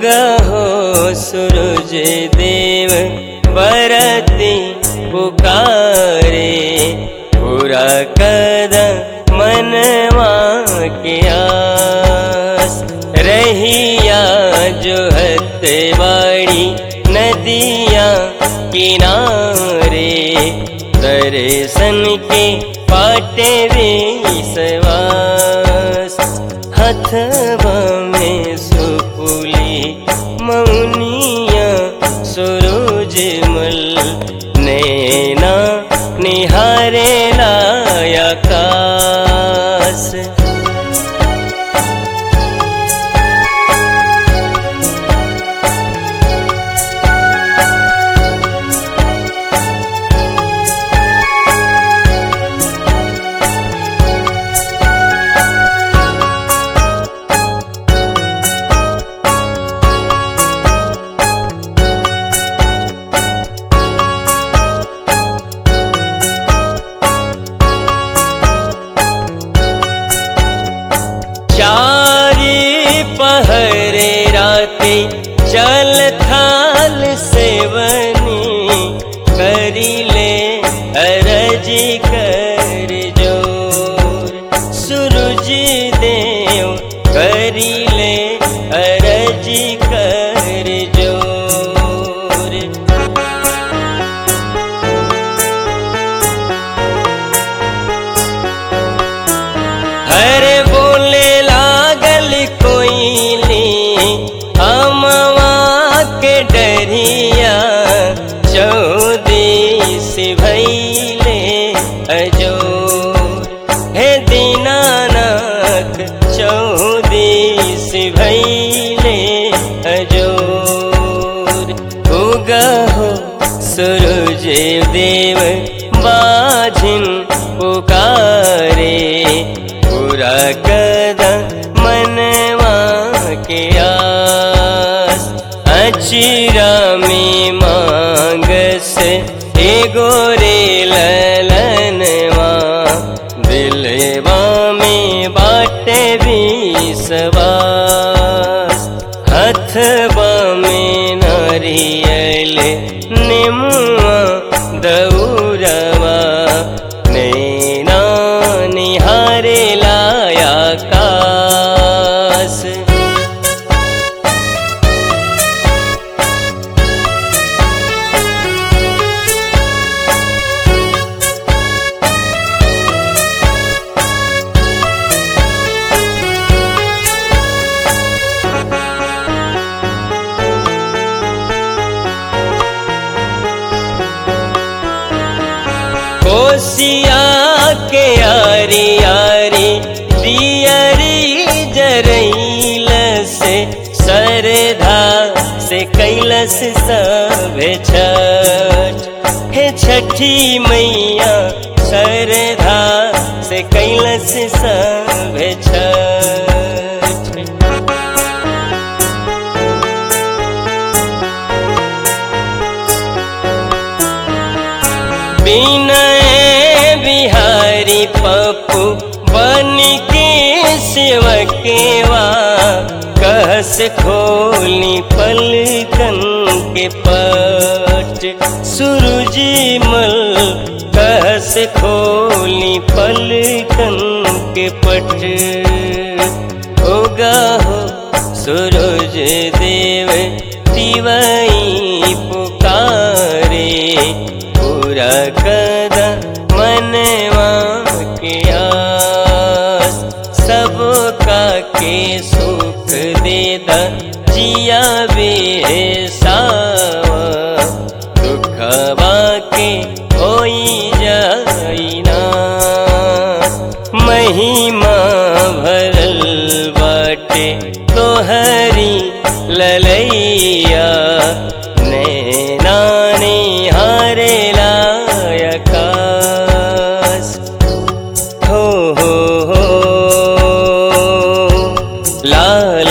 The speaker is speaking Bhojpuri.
उगहो सूरज देव बरती पुकारे, पूरा कद मनवा के आस। रहिया जो हते बाड़ी नदिया किनारे, दर्शन के पाटे विश्वास। हथवा में सुपुली मौनिया सूरज मल, नैना निहारे आकाश। चारी पहरे राते चल थाल सेवनी, करिले अरजी कर जोर। सूरज देव करिले अरजी कर जोर। हरे बोले लागल कोयली हमवा के डरिया, चौदिस भैले अजोर। हे दीनानाथ चौदिस भैले अजोर। उगहो सूरज देव बाझिन पुकारे, पूरा कद मनवा के आस। अचिरा में मांगस एगो रे ललनवा, दिलवा में बाटे विश्वास। हथवा में नारियल निमुआ दौरवा, नैना निहारे आकाश। कोसिया के आरी आरी दियरी जरैल से, सरधा से कैलस सब छठ। हे छठी मैया सरधा से कैलस सब छठ। विनय बिहारी पप्पू बन के सेवकेवा, कहस खोली पलकन के पट। सूरज मल कहस खोली पलकन के पट। उगहो सूरज देव तिवई पुकारे, पूरा कद मनवा के आस। सबका के सुख देदा जिया बेसावा, दुखवा के होई जाइना। महिमा भरल बाटे तोहरी ललैया, नैना निहारे आकाश। हो लाल